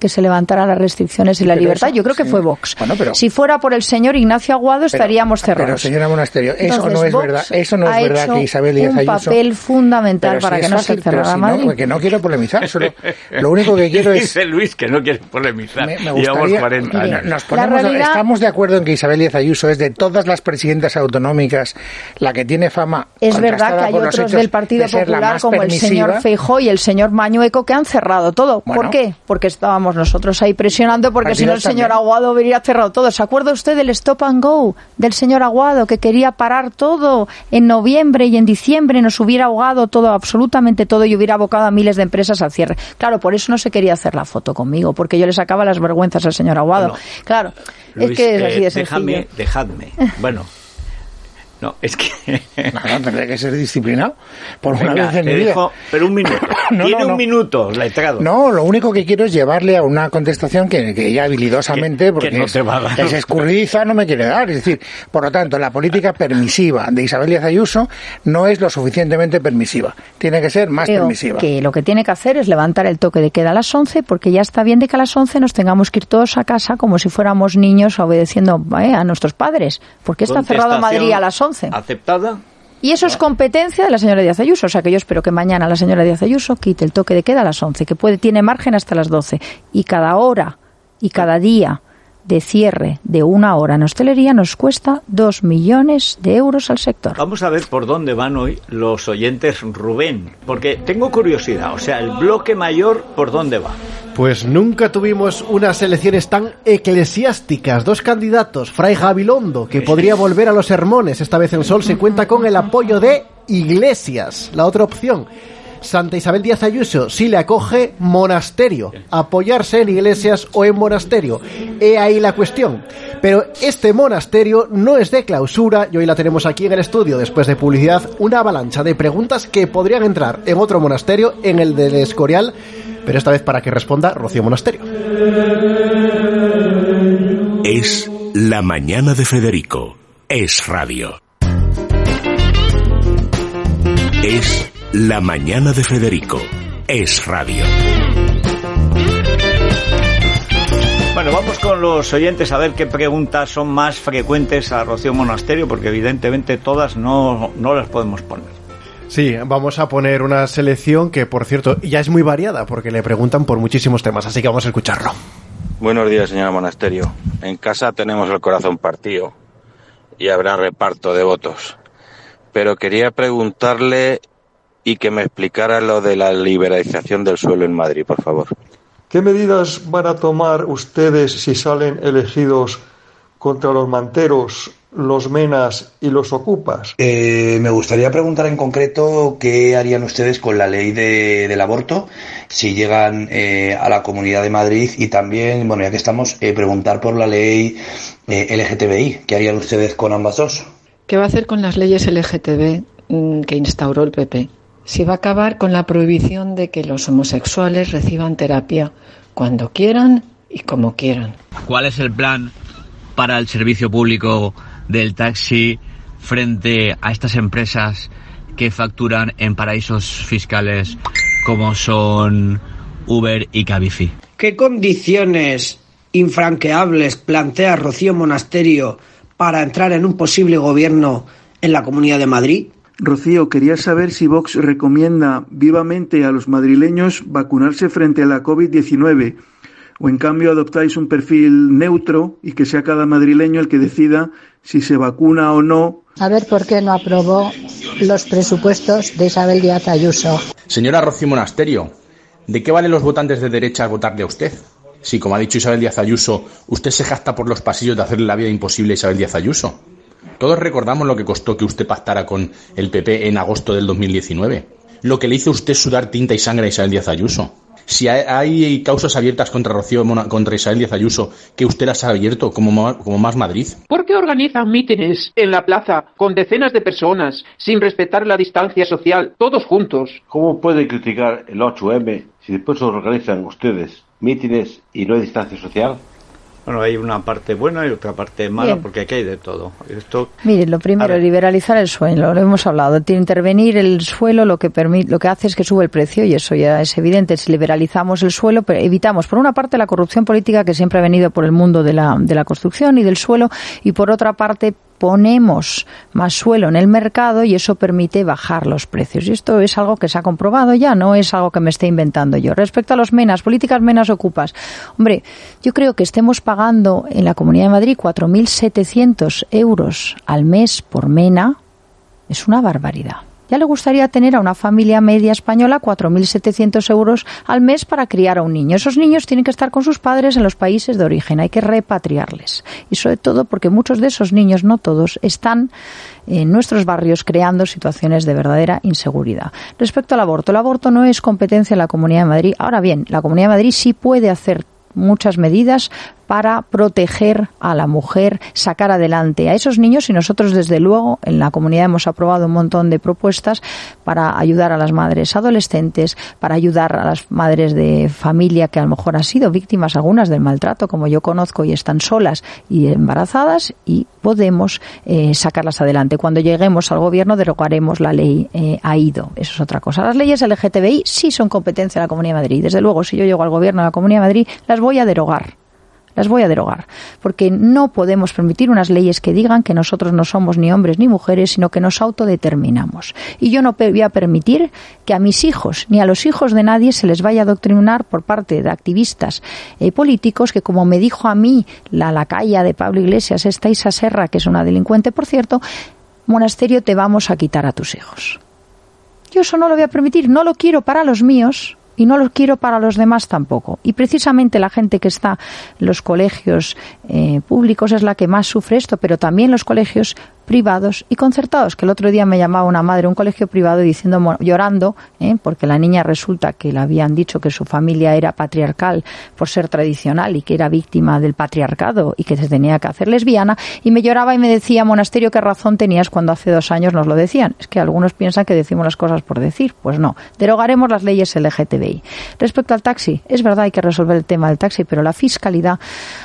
C: que se levantara las restricciones y la
E: pero
C: libertad.
E: eso,
C: Yo creo que
E: sí.
C: fue Vox.
E: Bueno, pero,
C: si fuera por el señor Ignacio Aguado
E: pero,
C: estaríamos cerrados.
E: Pero señora Monasterio, eso
C: Entonces,
E: no es
C: Vox
E: verdad. Eso no
C: ha
E: es verdad
C: hecho
E: que Isabel Díaz
C: un
E: Ayuso...
C: papel fundamental
E: pero
C: para
E: si
C: que
E: es
C: no
E: fácil,
C: se cerrara
E: pero si
C: Madrid.
E: no, que no quiero polemizar. Solo, lo único que quiero es...
B: Dice Luis que no quiere polemizar.
E: Me, me
B: Llevamos
E: gustaría,
B: cuarenta años.
E: Nos ponemos,
C: realidad...
E: Estamos de acuerdo en que Isabel Díaz Ayuso es de todas las presidentas autonómicas la que tiene fama.
C: Es verdad que hay otros del Partido Popular como el señor Feijóo y el señor Mañueco que han cerrado todo.
E: Bueno,
C: ¿Por qué? Porque estábamos nosotros ahí presionando, porque si no el señor
E: también.
C: Aguado hubiera cerrado todo. ¿Se acuerda usted del stop and go del señor Aguado, que quería parar todo en noviembre y en diciembre? Nos hubiera ahogado todo, absolutamente todo, y hubiera abocado a miles de empresas al cierre. Claro, por eso no se quería hacer la foto conmigo, porque yo le sacaba las vergüenzas al señor Aguado.
B: Bueno,
C: claro,
B: Luis,
C: es que es
B: eh,
C: así de
B: déjame,
C: sencillo.
B: dejadme. Bueno, no, es que...
E: No, no, tendré que ser disciplinado por una
B: Venga,
E: vez en
B: te
E: mi vida.
B: dejo, pero un minuto.
E: No,
B: Tiene
E: no, no.
B: un minuto, letrado.
E: No, lo único que quiero es llevarle a una contestación que, que ella habilidosamente,
B: Que-
E: porque
B: que no
E: es,
B: te va a dar.
E: es escurridiza, no me quiere dar. Es decir, por lo tanto, la política permisiva de Isabel Díaz Ayuso no es lo suficientemente permisiva. Tiene que ser más
C: Creo
E: permisiva.
C: que lo que tiene que hacer es levantar el toque de queda a las once, porque ya está bien de que a las once nos tengamos que ir todos a casa como si fuéramos niños obedeciendo eh, a nuestros padres. ¿Por qué está cerrado Madrid a las once?
B: ¿Aceptada?
C: Y eso es competencia de la señora Díaz Ayuso. O sea que yo espero que mañana la señora Díaz Ayuso quite el toque de queda a las once, que puede tiene margen hasta las doce. Y cada hora y cada día de cierre de una hora en hostelería nos cuesta dos millones de euros al sector.
B: Vamos a ver por dónde van hoy los oyentes, Rubén, porque tengo curiosidad, o sea, el bloque mayor, ¿por dónde va?
F: Pues nunca tuvimos unas elecciones tan eclesiásticas. Dos candidatos, Fray Gabilondo, que podría volver a los sermones, esta vez en Sol, se cuenta con el apoyo de Iglesias, la otra opción. Santa Isabel Díaz Ayuso, si le acoge Monasterio, apoyarse en Iglesias o en Monasterio. He ahí la cuestión. Pero este monasterio no es de clausura, y hoy la tenemos aquí en el estudio, después de publicidad, una avalancha de preguntas que podrían entrar en otro monasterio, en el del Escorial, pero esta vez para que responda Rocío Monasterio.
A: Es La Mañana de Federico. Es radio. Es La Mañana de Federico. Es radio.
B: Bueno, vamos con los oyentes a ver qué preguntas son más frecuentes a Rocío Monasterio, porque evidentemente todas no, no las podemos poner.
F: Sí, vamos a poner una selección que, por cierto, ya es muy variada, porque le preguntan por muchísimos temas, así que vamos a escucharlo.
G: Buenos días, señora Monasterio. En casa tenemos el corazón partido y habrá reparto de votos. Pero quería preguntarle y que me explicara lo de la liberalización del suelo en Madrid, por favor.
H: ¿Qué medidas van a tomar ustedes si salen elegidos contra los manteros, los menas y los ocupas?
I: Eh, me gustaría preguntar en concreto qué harían ustedes con la ley de, del aborto si llegan eh, a la Comunidad de Madrid, y también, bueno, ya que estamos, eh, preguntar por la ley eh, L G T B I. ¿Qué harían ustedes con ambas dos?
J: ¿Qué va a hacer con las leyes L G T B que instauró el P P? Si va a acabar con la prohibición de que los homosexuales reciban terapia cuando quieran y como quieran.
K: ¿Cuál es el plan para el servicio público del taxi frente a estas empresas que facturan en paraísos fiscales como son Uber y Cabify?
L: ¿Qué condiciones infranqueables plantea Rocío Monasterio para entrar en un posible gobierno en la Comunidad de Madrid?
M: Rocío, quería saber si Vox recomienda vivamente a los madrileños vacunarse frente a la COVID diecinueve, o en cambio adoptáis un perfil neutro y que sea cada madrileño el que decida si se vacuna o no.
N: A ver por qué no aprobó los presupuestos de Isabel Díaz Ayuso.
O: Señora Rocío Monasterio, ¿de qué valen los votantes de derecha votarle a usted? Si, como ha dicho Isabel Díaz Ayuso, usted se jacta por los pasillos de hacerle la vida imposible a Isabel Díaz Ayuso. Todos recordamos lo que costó que usted pactara con el P P en agosto del dos mil diecinueve. Lo que le hizo usted sudar tinta y sangre a Isabel Díaz Ayuso. Si hay causas abiertas contra Rocío, contra Isabel Díaz Ayuso, que usted las ha abierto, como, como Más Madrid.
P: ¿Por qué organizan mítines en la plaza con decenas de personas sin respetar la distancia social, todos juntos?
Q: ¿Cómo puede criticar el ocho eme si después organizan ustedes mítines y no hay distancia social?
B: Bueno, hay una parte buena y otra parte mala,
C: Bien.
B: porque aquí hay de todo. Esto,
C: Mire, lo primero, liberalizar el suelo, lo hemos hablado. Intervenir el suelo lo que permite, lo que hace es que sube el precio, y eso ya es evidente. Si liberalizamos el suelo, pero evitamos, por una parte, la corrupción política que siempre ha venido por el mundo de la, de la construcción y del suelo, y por otra parte, ponemos más suelo en el mercado y eso permite bajar los precios. Y esto es algo que se ha comprobado ya, no es algo que me esté inventando yo. Respecto a los MENAs, políticas MENAs ocupas. Hombre, yo creo que estemos pagando en la Comunidad de Madrid cuatro mil setecientos euros al mes por MENA. Es una barbaridad. Ya le gustaría tener a una familia media española cuatro mil setecientos euros al mes para criar a un niño. Esos niños tienen que estar con sus padres en los países de origen, hay que repatriarles. Y sobre todo porque muchos de esos niños, no todos, están en nuestros barrios creando situaciones de verdadera inseguridad. Respecto al aborto, el aborto no es competencia de la Comunidad de Madrid. Ahora bien, la Comunidad de Madrid sí puede hacer muchas medidas para proteger a la mujer, sacar adelante a esos niños, y nosotros desde luego en la comunidad hemos aprobado un montón de propuestas para ayudar a las madres adolescentes, para ayudar a las madres de familia que a lo mejor han sido víctimas algunas del maltrato, como yo conozco, y están solas y embarazadas, y podemos eh, sacarlas adelante. Cuando lleguemos al gobierno derogaremos la ley eh, AIDO, eso es otra cosa. Las leyes L G T B I sí son competencia de la Comunidad de Madrid. Desde luego, si yo llego al gobierno de la Comunidad de Madrid, las voy a derogar. Las voy a derogar, porque no podemos permitir unas leyes que digan que nosotros no somos ni hombres ni mujeres, sino que nos autodeterminamos. Y yo no voy a permitir que a mis hijos, ni a los hijos de nadie, se les vaya a adoctrinar por parte de activistas eh, políticos que, como me dijo a mí la lacaya de Pablo Iglesias, esta Isa Serra, que es una delincuente, por cierto, Monasterio, te vamos a quitar a tus hijos. Yo eso no lo voy a permitir, no lo quiero para los míos, y no lo quiero para los demás tampoco. Y precisamente la gente que está en los colegios eh, públicos es la que más sufre esto, pero también los colegios privados y concertados, que el otro día me llamaba una madre, un colegio privado, diciendo, llorando, ¿eh? porque la niña resulta que le habían dicho que su familia era patriarcal por ser tradicional y que era víctima del patriarcado y que se tenía que hacer lesbiana, y me lloraba y me decía, Monasterio, ¿qué razón tenías cuando hace dos años nos lo decían? Es que algunos piensan que decimos las cosas por decir. Pues no, derogaremos las leyes L G T B I. Respecto al taxi, es verdad, hay que resolver el tema del taxi, pero la fiscalidad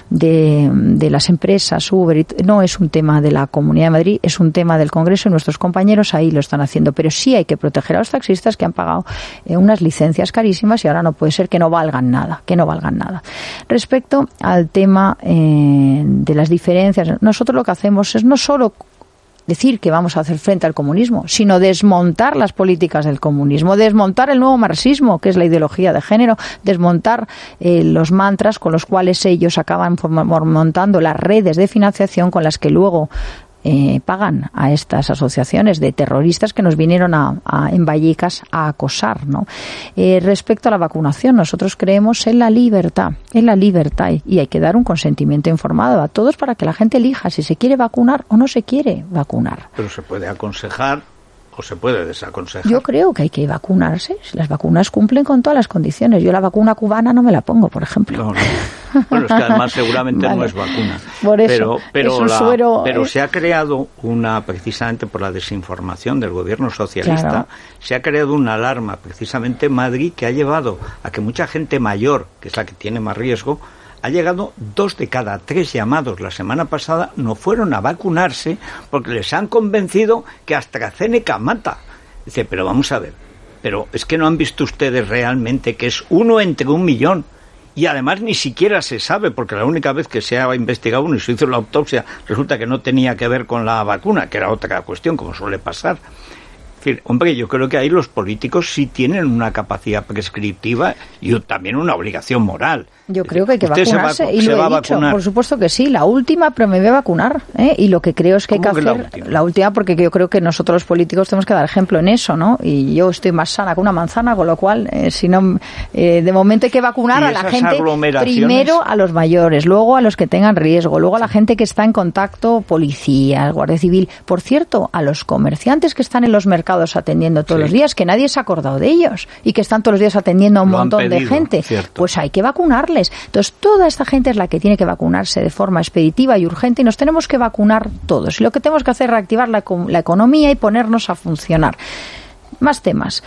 C: de, de las empresas Uber no es un tema de la Comunidad de Madrid, es un tema del Congreso, y nuestros compañeros ahí lo están haciendo. Pero sí hay que proteger a los taxistas que han pagado eh, unas licencias carísimas, y ahora no puede ser que no valgan nada, que no valgan nada. Respecto al tema eh, de las diferencias, nosotros lo que hacemos es no solo decir que vamos a hacer frente al comunismo, sino desmontar las políticas del comunismo, desmontar el nuevo marxismo, que es la ideología de género, desmontar eh, los mantras con los cuales ellos acaban montando las redes de financiación con las que luego Eh, pagan a estas asociaciones de terroristas que nos vinieron a, a, en Vallecas a acosar, ¿no? Eh, respecto a la vacunación, nosotros creemos en la libertad, en la libertad, y hay que dar un consentimiento informado a todos para que la gente elija si se quiere vacunar o no se quiere vacunar.
B: Pero se puede aconsejar o se puede desaconsejar.
C: Yo creo que hay que vacunarse. Las vacunas cumplen con todas las condiciones. Yo la vacuna cubana no me la pongo, por ejemplo.
B: No, no. Bueno, es que además seguramente vale. no es vacuna.
C: Por eso,
B: pero pero,
C: es un
B: la,
C: suero,
B: pero
C: eh.
B: se ha creado una, precisamente por la desinformación del gobierno socialista,
C: claro.
B: se ha creado una alarma precisamente en Madrid que ha llevado a que mucha gente mayor, que es la que tiene más riesgo, ha llegado dos de cada tres llamados la semana pasada no fueron a vacunarse porque les han convencido que AstraZeneca mata. Dice, pero vamos a ver, pero es que no han visto ustedes realmente que es uno entre un millón. Y además ni siquiera se sabe, porque la única vez que se ha investigado uno y se hizo la autopsia, resulta que no tenía que ver con la vacuna, que era otra cuestión, como suele pasar. En fin, hombre, yo creo que ahí los políticos sí tienen una capacidad prescriptiva y también una obligación moral.
C: Yo creo que hay que
B: ¿Usted
C: vacunarse,
B: se va,
C: y
B: se
C: lo
B: va
C: he
B: a
C: dicho,
B: vacunar?
C: por supuesto que sí, la última, pero me voy a vacunar, ¿eh? Y lo que creo es que hay que hacer,
B: que la última?
C: la última, porque yo creo que nosotros los políticos tenemos que dar ejemplo en eso, ¿no? Y yo estoy más sana que una manzana, con lo cual, eh, si no, eh, de momento hay que vacunar a la gente, primero a los mayores, luego a los que tengan riesgo, luego a la gente que está en contacto, policías, Guardia Civil, por cierto, a los comerciantes que están en los mercados atendiendo todos sí. los días, que nadie se ha acordado de ellos, y que están todos los días atendiendo a un
B: Lo
C: montón
B: pedido,
C: de gente,
B: cierto.
C: Pues hay que vacunarles. Entonces, toda esta gente es la que tiene que vacunarse de forma expeditiva y urgente, y nos tenemos que vacunar todos. Y lo que tenemos que hacer es reactivar la, la economía y ponernos a funcionar. Más temas.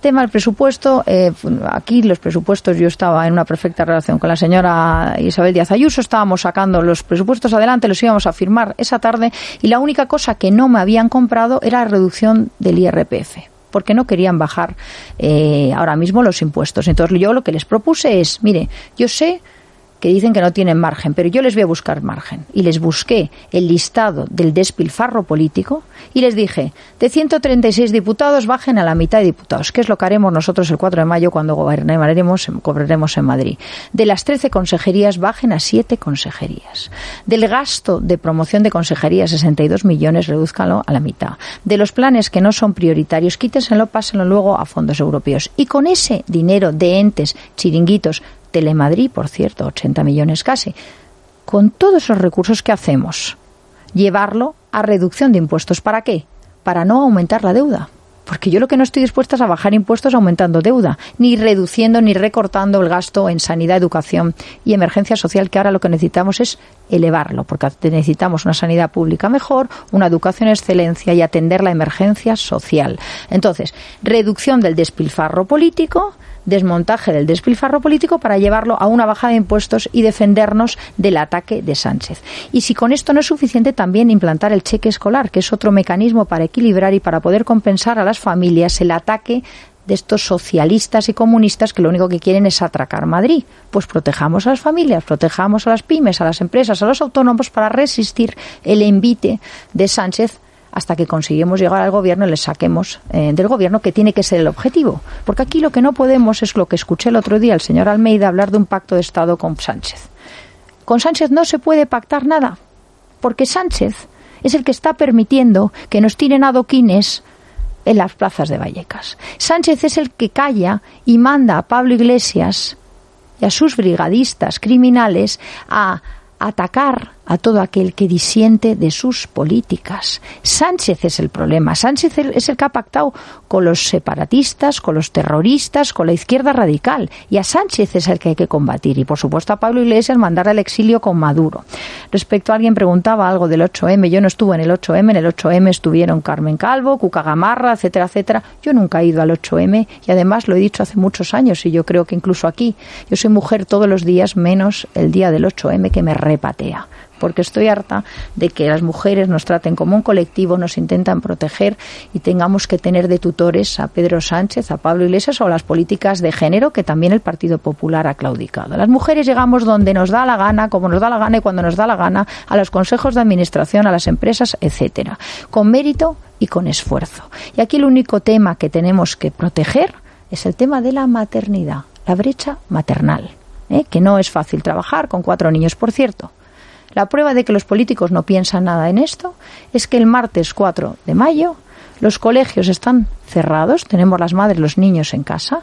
C: tema del presupuesto, eh, aquí los presupuestos, yo estaba en una perfecta relación con la señora Isabel Díaz Ayuso, estábamos sacando los presupuestos adelante, los íbamos a firmar esa tarde, y la única cosa que no me habían comprado era la reducción del I R P F, porque no querían bajar eh, ahora mismo los impuestos. Entonces yo lo que les propuse es, mire, yo sé que dicen que no tienen margen, pero yo les voy a buscar margen. Y les busqué el listado del despilfarro político y les dije, de ciento treinta y seis diputados bajen a la mitad de diputados, que es lo que haremos nosotros el cuatro de mayo cuando gobernaremos, cobraremos en Madrid. De las trece consejerías bajen a siete consejerías. Del gasto de promoción de consejerías, sesenta y dos millones, redúzcanlo a la mitad. De los planes que no son prioritarios, quítenselo, pásenlo luego a fondos europeos. Y con ese dinero de entes, chiringuitos, Telemadrid, por cierto, ochenta millones casi. Con todos esos recursos que hacemos, llevarlo a reducción de impuestos. ¿Para qué? Para no aumentar la deuda. Porque yo lo que no estoy dispuesta es a bajar impuestos aumentando deuda, ni reduciendo ni recortando el gasto en sanidad, educación y emergencia social, que ahora lo que necesitamos es elevarlo, porque necesitamos una sanidad pública mejor, una educación excelencia y atender la emergencia social. Entonces, reducción del despilfarro político, desmontaje del despilfarro político para llevarlo a una bajada de impuestos y defendernos del ataque de Sánchez. Y si con esto no es suficiente, también implantar el cheque escolar, que es otro mecanismo para equilibrar y para poder compensar a las familias el ataque de estos socialistas y comunistas que lo único que quieren es atracar Madrid. Pues protejamos a las familias, protejamos a las pymes, a las empresas, a los autónomos para resistir el envite de Sánchez hasta que conseguimos llegar al gobierno y les saquemos eh, del gobierno, que tiene que ser el objetivo. Porque aquí lo que no podemos es lo que escuché el otro día al señor Almeida hablar de un pacto de Estado con Sánchez. Con Sánchez no se puede pactar nada, porque Sánchez es el que está permitiendo que nos tiren adoquines en las plazas de Vallecas. Sánchez es el que calla y manda a Pablo Iglesias y a sus brigadistas criminales a atacar a todo aquel que disiente de sus políticas. Sánchez es el problema. Sánchez es el que ha pactado con los separatistas, con los terroristas, con la izquierda radical. Y a Sánchez es el que hay que combatir. Y, por supuesto, a Pablo Iglesias mandar al exilio con Maduro. Respecto a alguien preguntaba algo del ocho eme. Yo no estuve en el ocho eme. En el ocho eme estuvieron Carmen Calvo, Cuca Gamarra, etcétera, etcétera. Yo nunca he ido al ocho eme. Y, además, lo he dicho hace muchos años. Y yo creo que incluso aquí. Yo soy mujer todos los días, menos el día del ocho eme, que me repatea. Porque estoy harta de que las mujeres nos traten como un colectivo, nos intentan proteger y tengamos que tener de tutores a Pedro Sánchez, a Pablo Iglesias o a las políticas de género que también el Partido Popular ha claudicado. Las mujeres llegamos donde nos da la gana, como nos da la gana y cuando nos da la gana, a los consejos de administración, a las empresas, etcétera, con mérito y con esfuerzo. Y aquí el único tema que tenemos que proteger es el tema de la maternidad, la brecha maternal, ¿eh? Que no es fácil trabajar con cuatro niños, por cierto. La prueba de que los políticos no piensan nada en esto es que el martes cuatro de mayo los colegios están cerrados, tenemos las madres, los niños en casa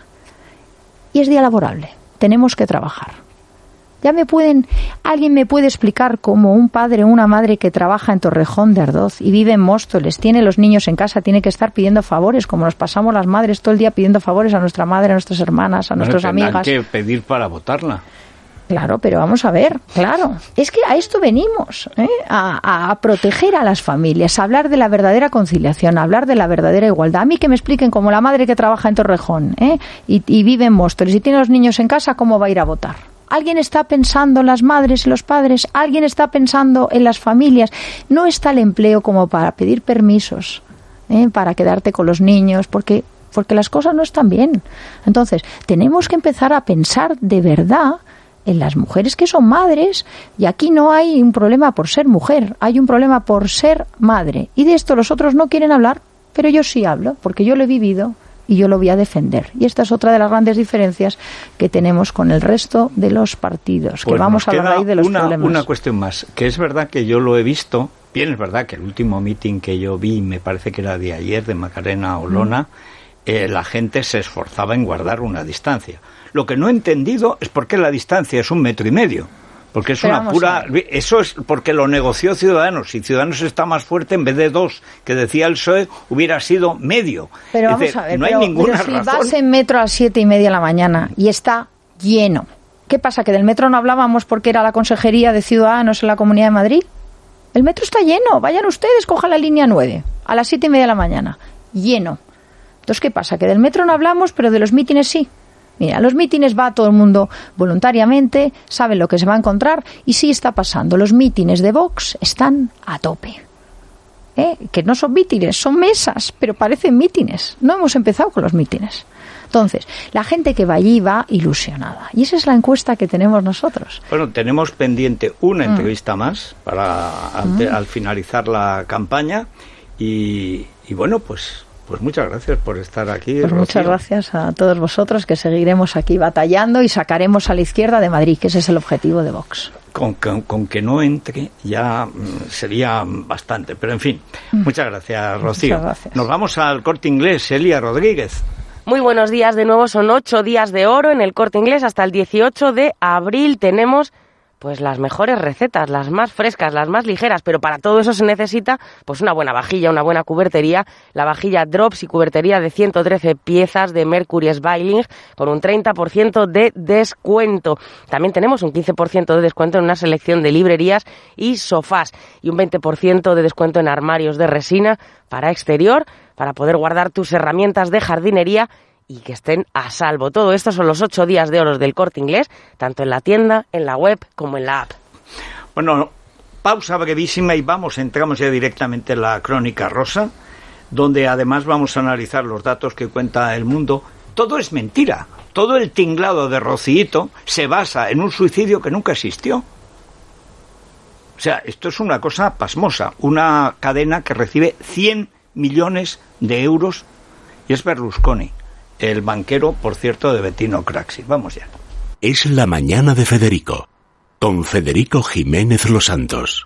C: y es día laborable. Tenemos que trabajar. Ya me pueden, alguien me puede explicar cómo un padre o una madre que trabaja en Torrejón de Ardoz y vive en Móstoles, tiene los niños en casa, tiene que estar pidiendo favores, como nos pasamos las madres todo el día pidiendo favores a nuestra madre, a nuestras hermanas, a nuestras
B: bueno,
C: amigas.
B: Tendrán que pedir para votarla.
C: Claro, pero vamos a ver, claro, es que a esto venimos, ¿eh? a, a proteger a las familias, a hablar de la verdadera conciliación, a hablar de la verdadera igualdad. A mí que me expliquen, como la madre que trabaja en Torrejón ¿eh? y, y vive en Móstoles y tiene los niños en casa, ¿cómo va a ir a votar? ¿Alguien está pensando en las madres y los padres? ¿Alguien está pensando en las familias? No está el empleo como para pedir permisos, ¿eh? para quedarte con los niños, porque, porque las cosas no están bien. Entonces, tenemos que empezar a pensar de verdad en las mujeres que son madres, y aquí no hay un problema por ser mujer, hay un problema por ser madre, y de esto los otros no quieren hablar, pero yo sí hablo, porque yo lo he vivido y yo lo voy a defender. Y esta es otra de las grandes diferencias que tenemos con el resto de los partidos,
B: pues
C: que vamos a hablar ahí de los
B: una,
C: problemas.
B: Una cuestión más, que es verdad que yo lo he visto, bien es verdad que el último meeting que yo vi, me parece que era de ayer, de Macarena Olona, mm. eh, la gente se esforzaba en guardar una distancia. Lo que no he entendido es por qué la distancia es un metro y medio. Porque es Pero una pura... Eso es porque lo negoció Ciudadanos. Si Ciudadanos está más fuerte, en vez de dos, que decía el P S O E, hubiera sido medio.
C: Pero
B: es
C: vamos
B: decir,
C: a ver,
B: no
C: pero,
B: hay ninguna
C: pero si
B: razón.
C: vas en metro a las siete y media de la mañana y está lleno, ¿qué pasa? ¿Que del metro no hablábamos porque era la consejería de Ciudadanos en la Comunidad de Madrid? El metro está lleno. Vayan ustedes, cojan la línea nueve a las siete y media de la mañana. Lleno. Entonces, ¿qué pasa? Que del metro no hablamos, pero de los mítines sí. Mira, a los mítines va todo el mundo voluntariamente, saben lo que se va a encontrar y sí está pasando. Los mítines de Vox están a tope. ¿Eh? Que no son mítines, son mesas, pero parecen mítines. No hemos empezado con los mítines. Entonces, la gente que va allí va ilusionada. Y esa es la encuesta que tenemos nosotros.
B: Bueno, tenemos pendiente una mm. entrevista más para al, mm. al finalizar la campaña. Y, y bueno, pues... Pues muchas gracias por estar aquí.
C: Pues
B: Rocío.
C: Muchas gracias a todos vosotros, que seguiremos aquí batallando y sacaremos a la izquierda de Madrid, que ese es el objetivo de Vox.
B: Con, con, con que no entre ya mm, sería bastante, pero en fin. Mm. Muchas gracias, Rocío.
C: Muchas gracias.
B: Nos vamos al Corte Inglés. Elia Rodríguez.
Q: Muy buenos días de nuevo. Son ocho días de oro en el Corte Inglés. Hasta el dieciocho de abril tenemos... pues las mejores recetas, las más frescas, las más ligeras, pero para todo eso se necesita pues una buena vajilla, una buena cubertería, la vajilla Drops y cubertería de ciento trece piezas de Mercury Smiling con un treinta por ciento de descuento. También tenemos un quince por ciento de descuento en una selección de librerías y sofás y un veinte por ciento de descuento en armarios de resina para exterior, para poder guardar tus herramientas de jardinería y que estén a salvo. Todo esto son los ocho días de oro del Corte Inglés, tanto en la tienda, en la web, como en la app.
B: Bueno, pausa brevísima y vamos, entramos ya directamente en la Crónica Rosa, donde además vamos a analizar los datos que cuenta El Mundo. Todo es mentira. Todo el tinglado de Rocíito se basa en un suicidio que nunca existió. O sea, esto es una cosa pasmosa. Una cadena que recibe cien millones de euros y es Berlusconi. El banquero, por cierto, de Bettino Craxi. Vamos ya.
A: Es la mañana de Federico, con Federico Jiménez Los Santos.